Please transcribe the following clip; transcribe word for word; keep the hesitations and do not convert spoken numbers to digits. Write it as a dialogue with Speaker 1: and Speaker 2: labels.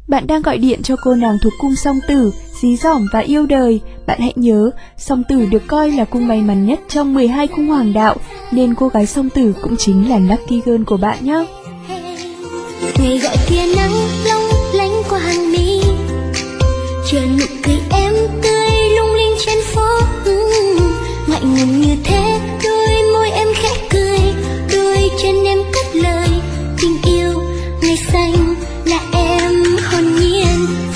Speaker 1: Bạn đang gọi điện cho cô nàng thuộc cung Song Tử, dí dỏm và yêu đời. Bạn hãy nhớ, Song Tử được coi là cung may mắn nhất trong mười hai cung hoàng đạo, nên cô gái Song Tử cũng chính là lucky girl của bạn nhé.
Speaker 2: Ngày gọi tia nắng long lánh qua hàng mi, chờ nụ cười em tươi lung linh trên phố. uhm, Ngại ngùng như thế, đôi môi em khẽ cười, đôi chân em cất lời tình yêu. Ngày xanh là em hồn nhiên,